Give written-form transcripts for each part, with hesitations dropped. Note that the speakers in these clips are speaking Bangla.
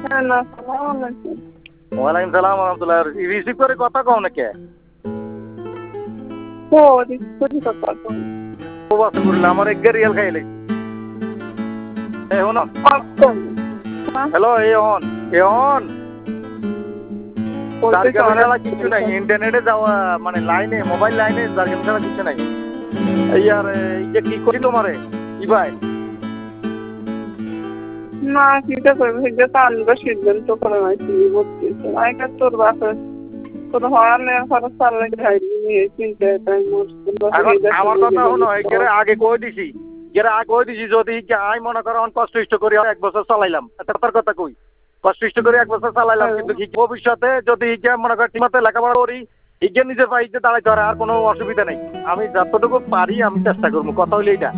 হ্যালো, আসসালামু আলাইকুম। ওয়ালাইকুম সালাম রহমতুল্লাহ। রিসিভ করে কথা কও নাকি? ও রিসিভ কথা কই। খুব আশা করলাম আমার এক রিয়াল খাই লাগছে। এই হন কখন? হ্যালো এই হন জার্গেন ছাড়া কিছু নাই, ইন্টারনেটে যাওয়া মানে লাইনে মোবাইল লাইনে জার্গেন ছাড়া কিছু নাই। এই আর এই যে কি করি তোমারে কি ভাই না কিটা করবো সেটা তো আনবা সিদ্ধান্ত করে নাকি বলতেছে আগেকার তোর বাসা তোর হওয়ালে খরচ চাললে খাই নিয়ে চিন্তা তাই এখন আমার কথা হলো একেরে আগে কই দিছি যদি আমি মনে করো কষ্ট করি 1 বছর চালাইলাম তার কথা কই কষ্ট করে 1 বছর চালাইলাম কিন্তু ভবিষ্যতে যদি মনে করি ঠিকমতো লেখাপড়া করি নিজের পাইতে দাঁড়াইতে পারে আর কোনো অসুবিধা নেই। আমি যতটুকু পারি আমি চেষ্টা করবো, কথা হইলে এটা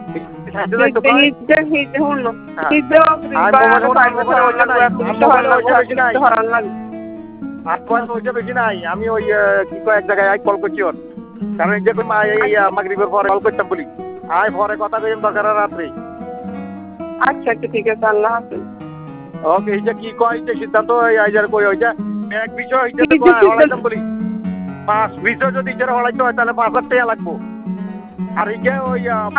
বেশি নাই। আমি ওই কি কয় এক জায়গায় কল করছি ওর কারণ যে মাগরিবের পরে কল করতাম বলি আয় পরে কথা কইম দরকার রাত্রে। আচ্ছা ঠিক আছে, আল্লাহ হাফেজ। ওকে এই যে কি কয় যে সিদ্ধান্ত আইজার কই হইছে এক বিষয় হইছে হলাইতাম বলি 5 বিষয় যদি ইজারা হলাইতে হয় তাহলে 5,000 টাকা লাগবো। আর এই যে ওই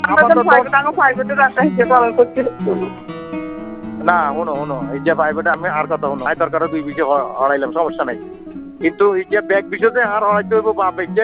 না হনো এই যে প্রাইভেটে আমি আর কথা হনো আয় দরকার 2 বিষয় হলাইলাম সমস্যা নাই, কিন্তু এই যে ব্যাগ বিষয়তে আর হলাইতে হইব বা